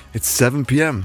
It's 7 p.m.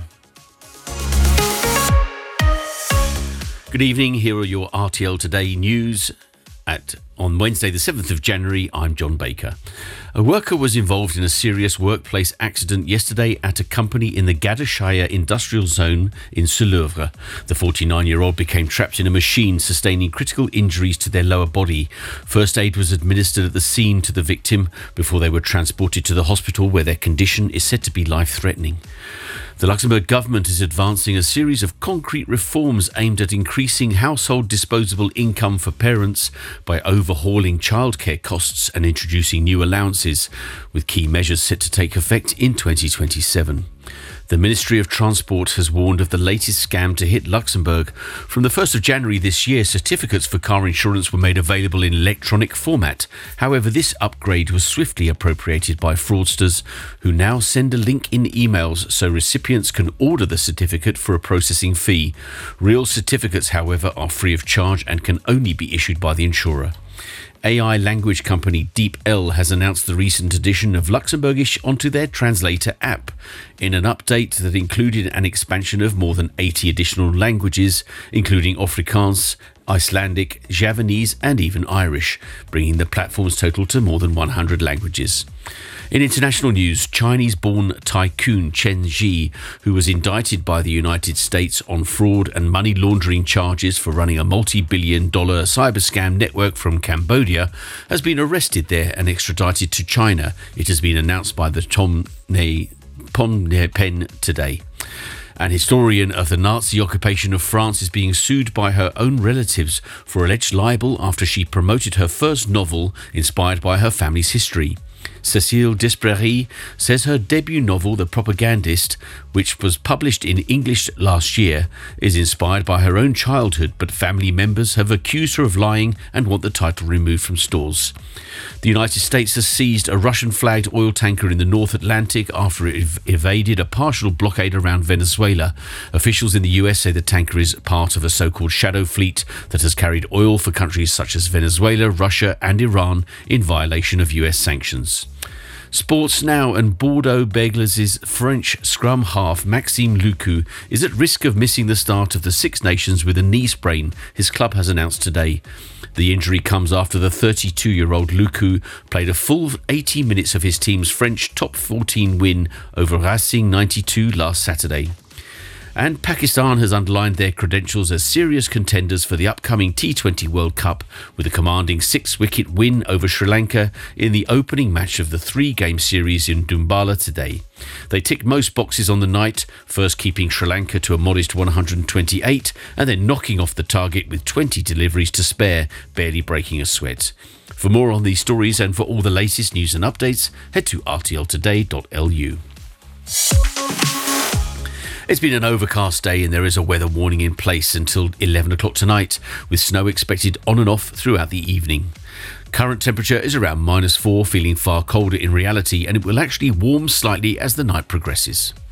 Good evening. Here are your RTL Today news. On Wednesday, the 7th of January, I'm John Baker. A worker was involved in a serious workplace accident yesterday at a company in the Gadashaya industrial zone in Soleuvre. The 49-year-old became trapped in a machine, sustaining critical injuries to their lower body. First aid was administered at the scene to the victim before they were transported to the hospital, where their condition is said to be life-threatening. The Luxembourg government is advancing a series of concrete reforms aimed at increasing household disposable income for parents by overhauling childcare costs and introducing new allowances, with key measures set to take effect in 2027. The Ministry of Transport has warned of the latest scam to hit Luxembourg. From the 1st of January this year, certificates for car insurance were made available in electronic format. However, this upgrade was swiftly appropriated by fraudsters, who now send a link in emails so recipients can order the certificate for a processing fee. Real certificates, however, are free of charge and can only be issued by the insurer. AI language company DeepL has announced the recent addition of Luxembourgish onto their translator app. In an update that included an expansion of more than 80 additional languages, including Afrikaans, Icelandic, Javanese and even Irish, bringing the platform's total to more than 100 languages. In international news, Chinese-born tycoon Chen Ji, who was indicted by the United States on fraud and money laundering charges for running a multi-billion-dollar cyber scam network from Cambodia, has been arrested there and extradited to China. It has been announced by the Phnom Penh today. An historian of the Nazi occupation of France is being sued by her own relatives for alleged libel after she promoted her first novel inspired by her family's history. Cécile Despréry says her debut novel, The Propagandist, which was published in English last year, is inspired by her own childhood, but family members have accused her of lying and want the title removed from stores. The United States has seized a Russian-flagged oil tanker in the North Atlantic after it evaded a partial blockade around Venezuela. Officials in the US say the tanker is part of a so-called shadow fleet that has carried oil for countries such as Venezuela, Russia and Iran in violation of US sanctions. Sports now, and Bordeaux Bègles' French scrum half Maxime Lucu is at risk of missing the start of the Six Nations with a knee sprain, his club has announced today. The injury comes after the 32-year-old Lucu played a full 80 minutes of his team's French top 14 win over Racing 92 last Saturday. And Pakistan has underlined their credentials as serious contenders for the upcoming T20 World Cup with a commanding 6-wicket win over Sri Lanka in the opening match of the 3-game series in Dumbala today. They ticked most boxes on the night, first keeping Sri Lanka to a modest 128 and then knocking off the target with 20 deliveries to spare, barely breaking a sweat. For more on these stories and for all the latest news and updates, head to rtltoday.lu. It's been an overcast day and there is a weather warning in place until 11 o'clock tonight, with snow expected on and off throughout the evening. Current temperature is around -4, feeling far colder in reality, and it will actually warm slightly as the night progresses.